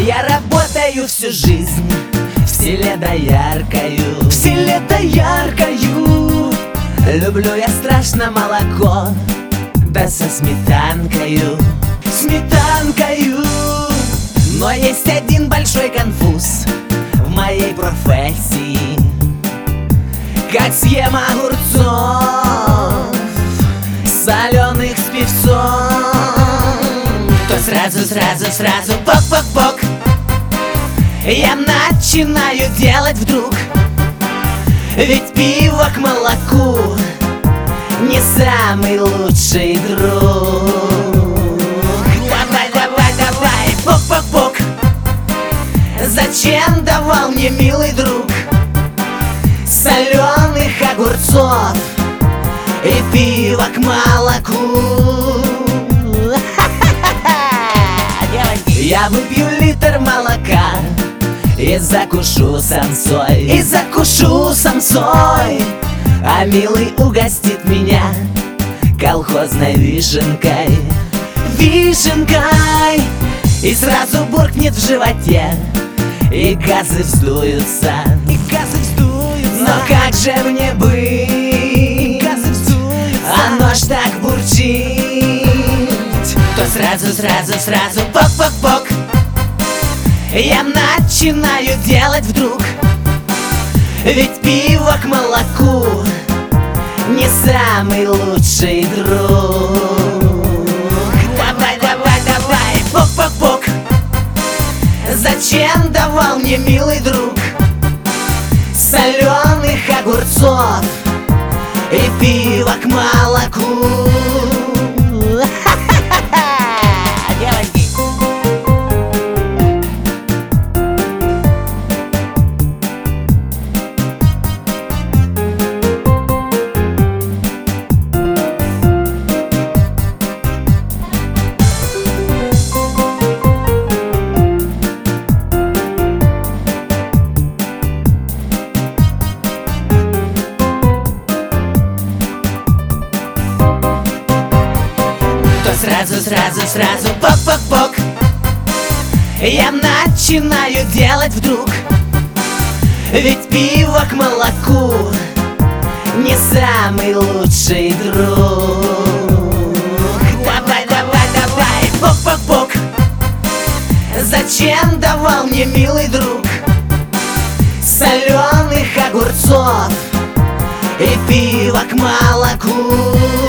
Я работаю всю жизнь в селе дояркою, в селе дояркою. Люблю я страшно молоко, да со сметанкою, сметанкою. Но есть один большой конфуз в моей профессии: как съем огурцов соленых с певцом, то сразу пок-пок-пок я начинаю делать вдруг. Ведь пиво к молоку не самый лучший друг. Давай, пок-пок-пок. Зачем давал мне милый друг соленых огурцов и пиво к молоку? Я выпью литр молока и закушу самсой, и закушу самсой. А милый угостит меня колхозной вишенкой, вишенкой. И сразу буркнет в животе, и газы вздуются, и газы вздуются. Но как же мне быть? Газы вздуются, оно ж так бурчит. То сразу пок-пок-пок я начинаю делать вдруг. Ведь пиво к молоку не самый лучший друг. Давай, пок-пок-пок. Зачем давал мне милый друг соленых огурцов и пиво к молоку? Сразу пок-пок-пок я начинаю делать вдруг. Ведь пиво к молоку не самый лучший друг. Давай, пок-пок-пок. Зачем давал мне милый друг соленых огурцов и пиво к молоку?